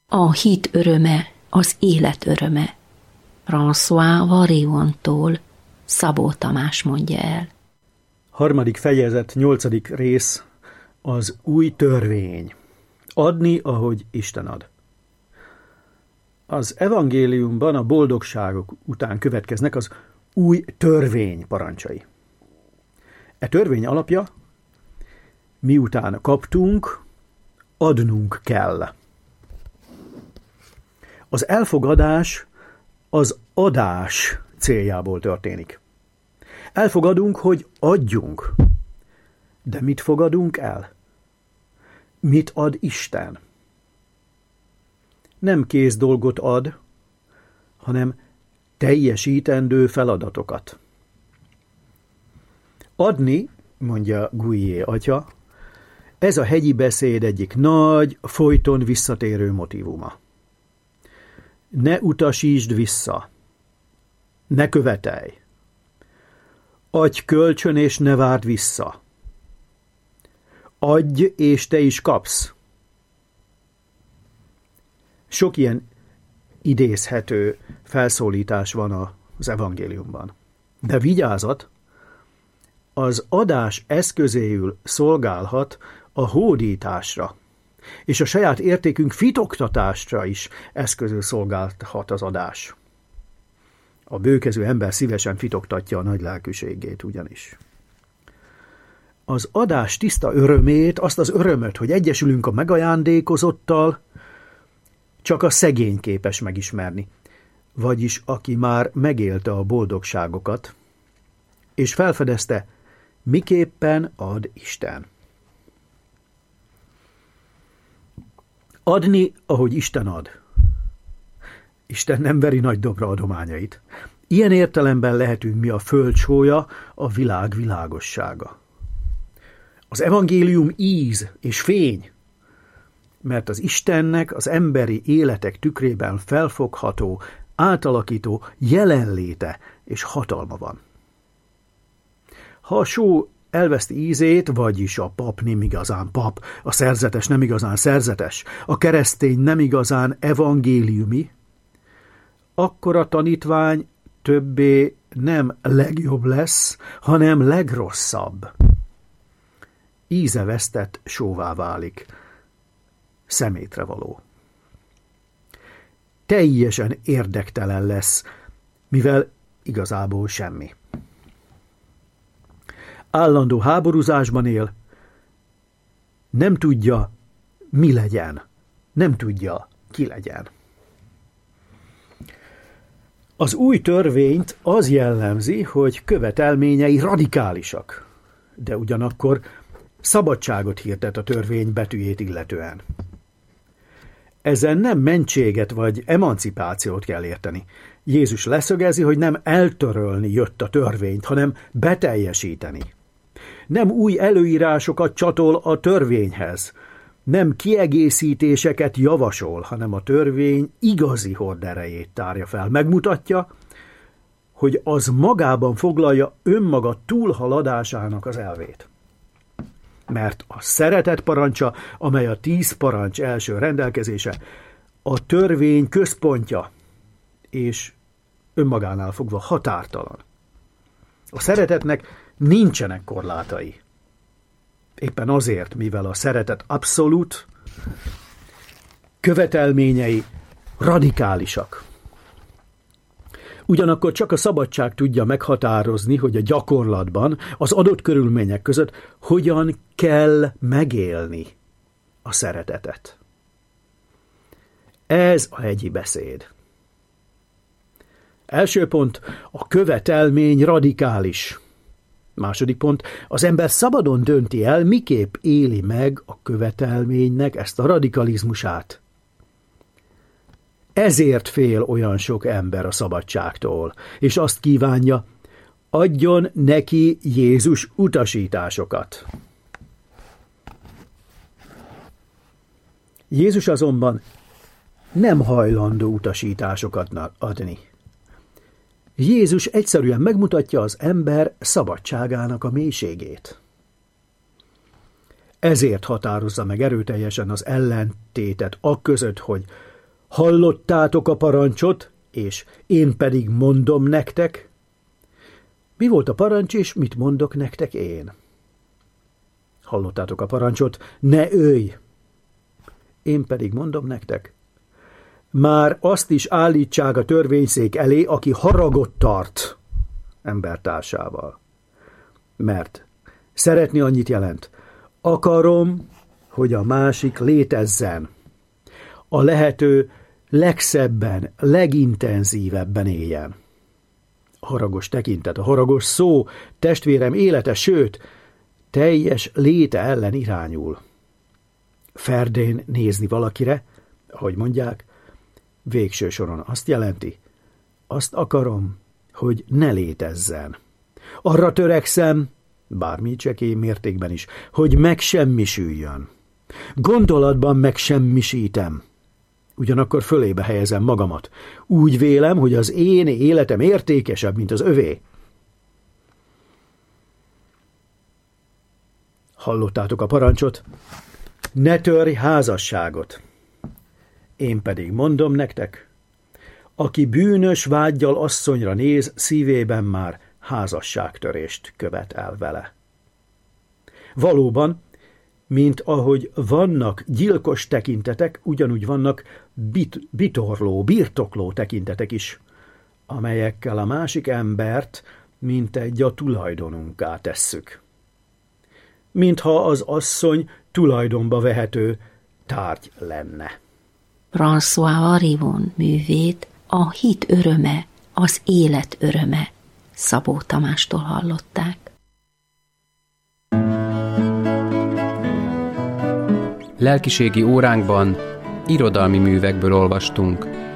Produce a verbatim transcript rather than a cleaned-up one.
A hit öröme az élet öröme. François Variontól Szabó Tamás mondja el. Harmadik fejezet, nyolcadik rész, az új törvény. Adni, ahogy Isten ad. Az evangéliumban a boldogságok után következnek az új törvény parancsai. E törvény alapja, miután kaptunk, adnunk kell. Az elfogadás az adás céljából történik. Elfogadunk, hogy adjunk. De mit fogadunk el? Mit ad Isten? Nem kész dolgot ad, hanem teljesítendő feladatokat. Adni, mondja Guillet atya, ez a hegyi beszéd egyik nagy, folyton visszatérő motívuma. Ne utasítsd vissza, ne követelj, adj kölcsön és ne várd vissza, adj és te is kapsz. Sok ilyen idézhető felszólítás van az evangéliumban. De vigyázat, az adás eszközéül szolgálhat a hódításra, és a saját értékünk fitoktatásra is eszközül szolgálhat az adás. A bőkező ember szívesen fitoktatja a nagy lelkűségét ugyanis. Az adás tiszta örömét, azt az örömöt, hogy egyesülünk a megajándékozottal, csak a szegény képes megismerni, vagyis aki már megélte a boldogságokat, és felfedezte, miképpen ad Isten. Adni, ahogy Isten ad. Isten nem veri nagy dobra adományait. Ilyen értelemben lehetünk mi a föld sója, a világ világossága. Az evangélium íz és fény, mert az Istennek az emberi életek tükrében felfogható, átalakító jelenléte és hatalma van. Ha a só elveszti ízét, vagyis a pap nem igazán pap, a szerzetes nem igazán szerzetes, a keresztény nem igazán evangéliumi, akkor a tanítvány többé nem legjobb lesz, hanem legrosszabb. Íze vesztett sóvá válik, szemétre való. Teljesen érdektelen lesz, mivel igazából semmi. Állandó háborúzásban él, nem tudja, mi legyen, nem tudja, ki legyen. Az új törvényt az jellemzi, hogy követelményei radikálisak, de ugyanakkor szabadságot hirdet a törvény betűjét illetően. Ezen nem mentséget vagy emancipációt kell érteni. Jézus leszögezi, hogy nem eltörölni jött a törvényt, hanem beteljesíteni. Nem új előírásokat csatol a törvényhez, nem kiegészítéseket javasol, hanem a törvény igazi horderejét tárja fel. Megmutatja, hogy az magában foglalja önmaga túlhaladásának az elvét. Mert a szeretet parancsa, amely a tíz parancs első rendelkezése, a törvény központja, és önmagánál fogva határtalan. A szeretetnek nincsenek korlátai. Éppen azért, mivel a szeretet abszolút, követelményei radikálisak. Ugyanakkor csak a szabadság tudja meghatározni, hogy a gyakorlatban, az adott körülmények között hogyan kell megélni a szeretetet. Ez a hegyi beszéd. Első pont, a követelmény radikális. Második pont, az ember szabadon dönti el, miképp éli meg a követelménynek ezt a radikalizmusát. Ezért fél olyan sok ember a szabadságtól, és azt kívánja, adjon neki Jézus utasításokat. Jézus azonban nem hajlandó utasításokat adni. Jézus egyszerűen megmutatja az ember szabadságának a mélységét. Ezért határozza meg erőteljesen az ellentétet akközött, hogy Hallottátok a parancsot, és én pedig mondom nektek. Mi volt a parancs, és mit mondok nektek én? Hallottátok a parancsot, ne ölj! Én pedig mondom nektek. Már azt is állítsák a törvényszék elé, aki haragot tart embertársával. Mert szeretni annyit jelent. Akarom, hogy a másik létezzen. A lehető legszebben, legintenzívebben éljen. A haragos tekintet, a haragos szó, testvérem élete, sőt, teljes léte ellen irányul. Ferdén nézni valakire, ahogy mondják, végső soron azt jelenti, azt akarom, hogy ne létezzen. Arra törekszem, bármi csekély mértékben is, hogy megsemmisüljön. Gondolatban megsemmisítem. Ugyanakkor fölébe helyezem magamat. Úgy vélem, hogy az én életem értékesebb, mint az övé. Hallottátok a parancsot? Ne törj házasságot. Én pedig mondom nektek, aki bűnös vággyal asszonyra néz, szívében már házasságtörést követ el vele. Valóban, mint ahogy vannak gyilkos tekintetek, ugyanúgy vannak bit- bitorló, birtokló tekintetek is, amelyekkel a másik embert mintegy a tulajdonunká tesszük. Mintha az asszony tulajdonba vehető tárgy lenne. François Harrivon művét a hit öröme, az élet öröme Szabó Tamástól hallották. Lelkiségi óránkban irodalmi művekből olvastunk.